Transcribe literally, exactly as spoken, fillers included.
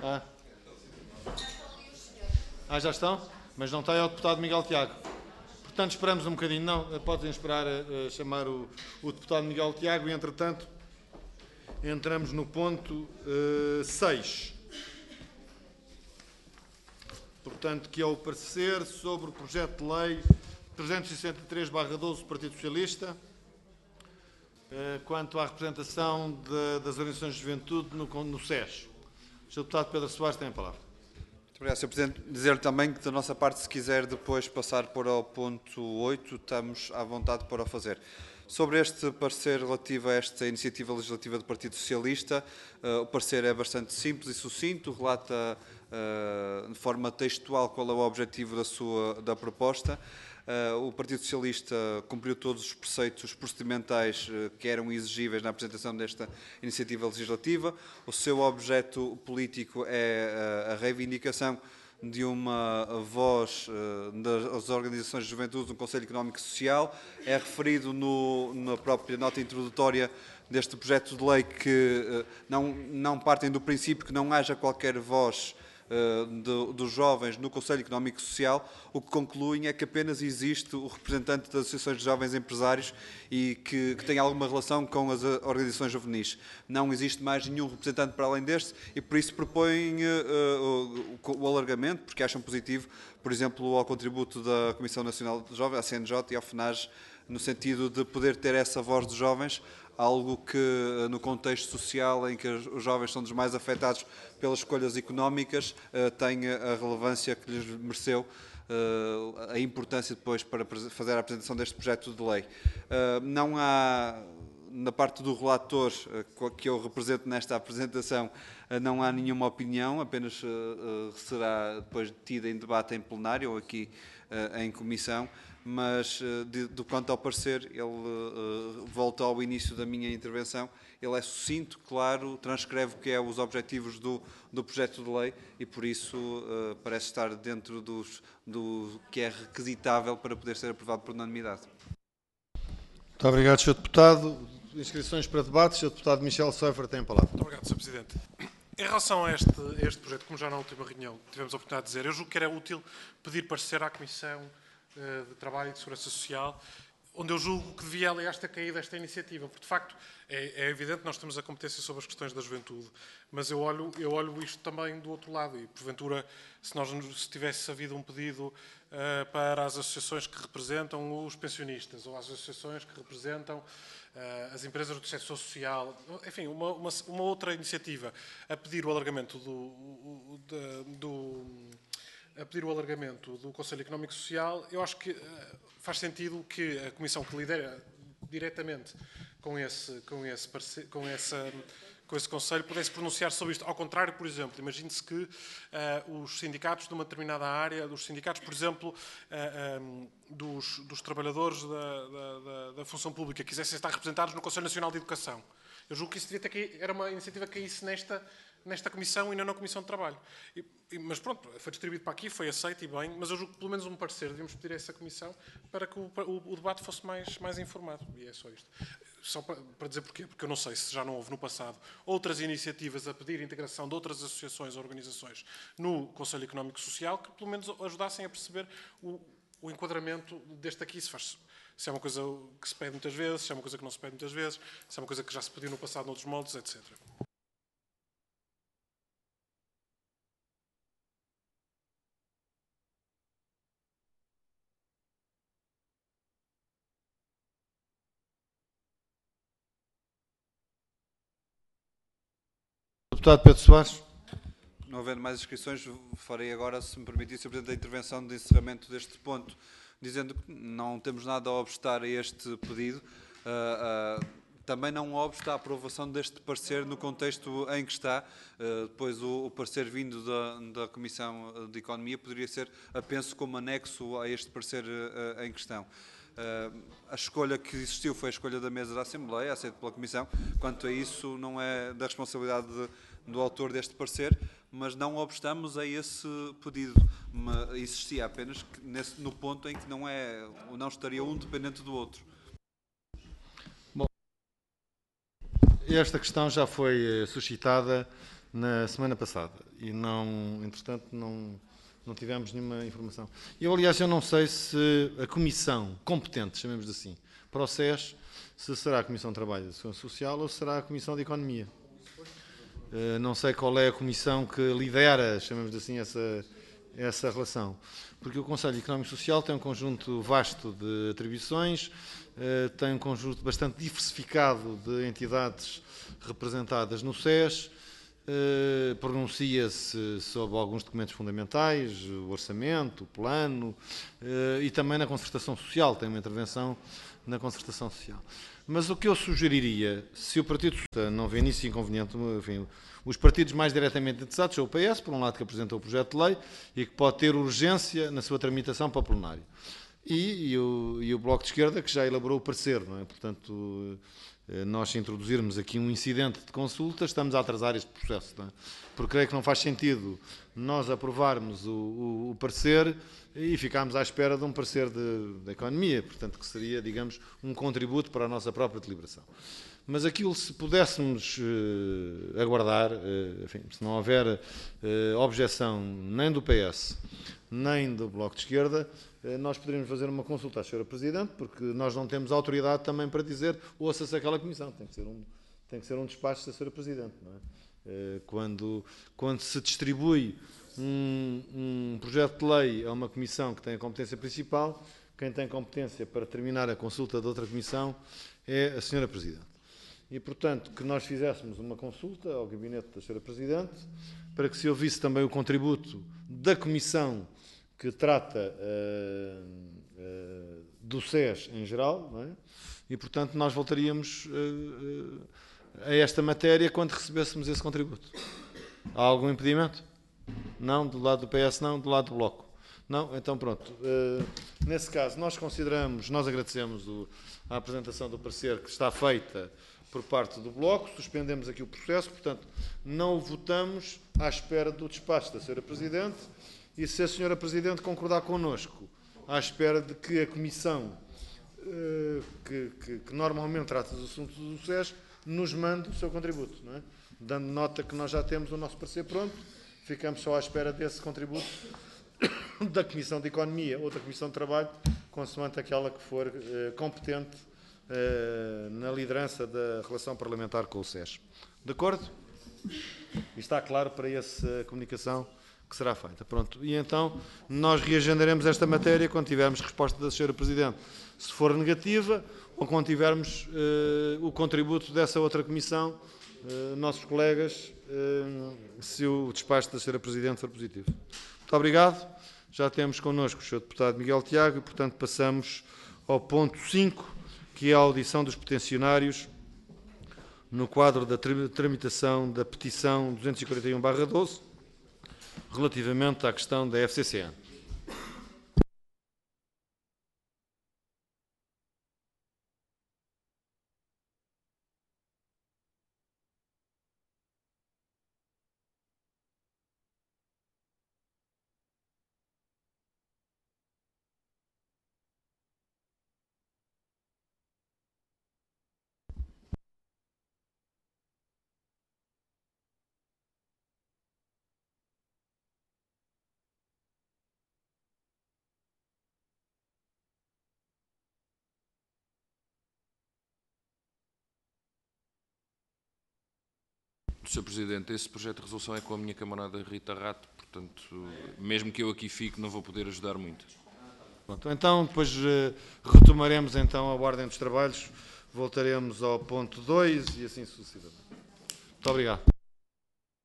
Ah. ah, já estão? Mas não está é o deputado Miguel Tiago. Portanto, esperamos um bocadinho. Não, podem esperar a, a chamar o, o deputado Miguel Tiago e, entretanto, entramos no ponto seis. Portanto, que é o parecer sobre o projeto de lei trezentos e sessenta e três barra doze do Partido Socialista, quanto à representação de, das organizações de juventude no, no S E S. O senhor Deputado Pedro Soares tem a palavra. Muito obrigado, senhor Presidente. Dizer também que, da nossa parte, se quiser depois passar para o ponto oito, estamos à vontade para o fazer. Sobre este parecer relativo a esta iniciativa legislativa do Partido Socialista, uh, o parecer é bastante simples e sucinto, relata uh, de forma textual qual é o objetivo da, sua, da proposta. Uh, o Partido Socialista cumpriu todos os preceitos procedimentais uh, que eram exigíveis na apresentação desta iniciativa legislativa. O seu objeto político é uh, a reivindicação de uma voz uh, das organizações de juventude no Conselho Económico e Social. É referido no, na própria nota introdutória deste projeto de lei que uh, não, não partem do princípio que não haja qualquer voz De, dos jovens no Conselho Económico e Social. O que concluem é que apenas existe o representante das associações de jovens empresários e que, que tem alguma relação com as organizações juvenis. Não existe mais nenhum representante para além deste e por isso propõem uh, o, o alargamento, porque acham positivo, por exemplo, ao contributo da Comissão Nacional de Jovens, à C N J e ao FNAJ, no sentido de poder ter essa voz dos jovens, algo que, no contexto social em que os jovens são dos mais afetados pelas escolhas económicas, tem a relevância que lhes mereceu, a importância depois para fazer a apresentação deste projeto de lei. Não há, na parte do relator que eu represento nesta apresentação, não há nenhuma opinião, apenas será depois tida em debate em plenário ou aqui em comissão. Mas, de, do quanto ao parecer, ele uh, volta ao início da minha intervenção, ele é sucinto, claro, transcreve o que é os objetivos do, do projeto de lei e, por isso, uh, parece estar dentro dos, do que é requisitável para poder ser aprovado por unanimidade. Muito obrigado, senhor Deputado. Inscrições para debate, senhor Deputado Michel Seifert tem a palavra. Muito obrigado, senhor Presidente. Em relação a este, a este projeto, como já na última reunião tivemos a oportunidade de dizer, eu julgo que era útil pedir parecer à Comissão de Trabalho e de Segurança Social, onde eu julgo que devia, aliás, ter caído esta iniciativa, porque, de facto, é, é evidente que nós temos a competência sobre as questões da juventude, mas eu olho, eu olho isto também do outro lado, e, porventura, se, nós, se tivesse havido um pedido uh, para as associações que representam os pensionistas, ou as associações que representam uh, as empresas do setor social, enfim, uma, uma, uma outra iniciativa a pedir o alargamento do... O, do, do a pedir o alargamento do Conselho Económico e Social, eu acho que uh, faz sentido que a Comissão que lidera diretamente com esse, com esse, com essa, com esse Conselho pudesse pronunciar sobre isto. Ao contrário, por exemplo, imagine-se que uh, os sindicatos de uma determinada área, dos sindicatos, por exemplo, uh, um, dos, dos trabalhadores da, da, da, da função pública, quisessem estar representados no Conselho Nacional de Educação. Eu julgo que isso devia ter, era uma iniciativa que caísse nesta, nesta Comissão e não na Comissão de Trabalho. E, e, mas pronto, foi distribuído para aqui, foi aceito e bem, mas eu julgo que pelo menos um parecer devíamos pedir a essa Comissão para que o, o, o debate fosse mais, mais informado. E é só isto. Só para, para dizer porquê, porque eu não sei se já não houve no passado outras iniciativas a pedir a integração de outras associações ou organizações no Conselho Económico e Social que pelo menos ajudassem a perceber o, o enquadramento deste aqui, se faz... Se é uma coisa que se pede muitas vezes, se é uma coisa que não se pede muitas vezes, se é uma coisa que já se pediu no passado noutros moldes, etcétera. Deputado Pedro Soares. Não havendo mais inscrições, farei agora, se me permitir, senhor Presidente, a intervenção de encerramento deste ponto, dizendo que não temos nada a obstar a este pedido. Uh, uh, também não obsta a aprovação deste parecer no contexto em que está. Uh, depois o, o parecer vindo da, da Comissão de Economia poderia ser, penso, como anexo a este parecer uh, em questão. Uh, a escolha que existiu foi a escolha da mesa da Assembleia, aceita pela Comissão. Quanto a isso, não é da responsabilidade de, do autor deste parecer, mas não obstamos a esse pedido. Existia apenas nesse, no ponto em que não, é, não estaria um dependente do outro. Bom, esta questão já foi suscitada na semana passada e, não, entretanto, não, não tivemos nenhuma informação. Eu, aliás, eu não sei se a comissão competente, chamemos assim, para o S E S, se será a Comissão de Trabalho e da Segurança Social ou será a Comissão de Economia. Uh, não sei qual é a comissão que lidera, chamemos assim, essa, essa relação. Porque o Conselho Económico e Social tem um conjunto vasto de atribuições, uh, tem um conjunto bastante diversificado de entidades representadas no S E S, uh, pronuncia-se sobre alguns documentos fundamentais, o orçamento, o plano, uh, e também na concertação social, tem uma intervenção na concertação social. Mas o que eu sugeriria, se o Partido Socialista não vê nisso inconveniente, enfim, os partidos mais diretamente interessados são o P S, por um lado, que apresentou o projeto de lei e que pode ter urgência na sua tramitação para o plenário. E, e, o, e o Bloco de Esquerda, que já elaborou o parecer, não é? Portanto, nós, se introduzirmos aqui um incidente de consulta, estamos a atrasar este processo, não é? Porque creio que não faz sentido nós aprovarmos o, o, o parecer e ficarmos à espera de um parecer da economia, portanto, que seria, digamos, um contributo para a nossa própria deliberação. Mas aquilo, se pudéssemos uh, aguardar, uh, enfim, se não houver uh, objeção nem do P S, nem do Bloco de Esquerda, uh, nós poderíamos fazer uma consulta à senhora Presidente, porque nós não temos autoridade também para dizer ouça-se aquela comissão, tem que ser um, tem que ser um despacho da senhora Presidente, não é? Uh, quando, quando se distribui um, um projeto de lei a uma comissão que tem a competência principal, quem tem competência para terminar a consulta de outra comissão é a senhora Presidente. E, portanto, que nós fizéssemos uma consulta ao gabinete da senhora Presidente para que se ouvisse também o contributo da comissão que trata uh, uh, do S E S em geral, não é? E, portanto, nós voltaríamos uh, uh, a esta matéria quando recebêssemos esse contributo. Há algum impedimento? Não, do lado do P S não, do lado do Bloco. Não? Então pronto. Uh, nesse caso, nós consideramos, nós agradecemos o, a apresentação do parecer que está feita por parte do Bloco, suspendemos aqui o processo, portanto, não o votamos à espera do despacho da senhora Presidente e, se a senhora Presidente concordar connosco, à espera de que a Comissão, uh, que, que, que normalmente trata dos assuntos do S E S, nos mande o seu contributo, não é? Dando nota que nós já temos o nosso parecer pronto, ficamos só à espera desse contributo da Comissão de Economia ou da Comissão de Trabalho, consoante aquela que for uh, competente uh, na liderança da relação parlamentar com o S E S. De acordo? E está claro para essa comunicação que será feita. Pronto. E então nós reagendaremos esta matéria quando tivermos resposta da senhora Presidente, se for negativa, ou quando tivermos uh, o contributo dessa outra comissão, uh, nossos colegas, uh, se o despacho da senhora Presidente for positivo. Muito obrigado. Já temos connosco o senhor Deputado Miguel Tiago e, portanto, passamos ao ponto cinco, que é a audição dos peticionários no quadro da tramitação da petição duzentos e quarenta e um barra doze, relativamente à questão da F C C N. senhor Presidente, esse projeto de resolução é com a minha camarada Rita Rato, portanto, mesmo que eu aqui fique, não vou poder ajudar muito. Pronto, então, depois uh, retomaremos então a ordem dos trabalhos, voltaremos ao ponto dois e assim sucessivamente. Muito obrigado.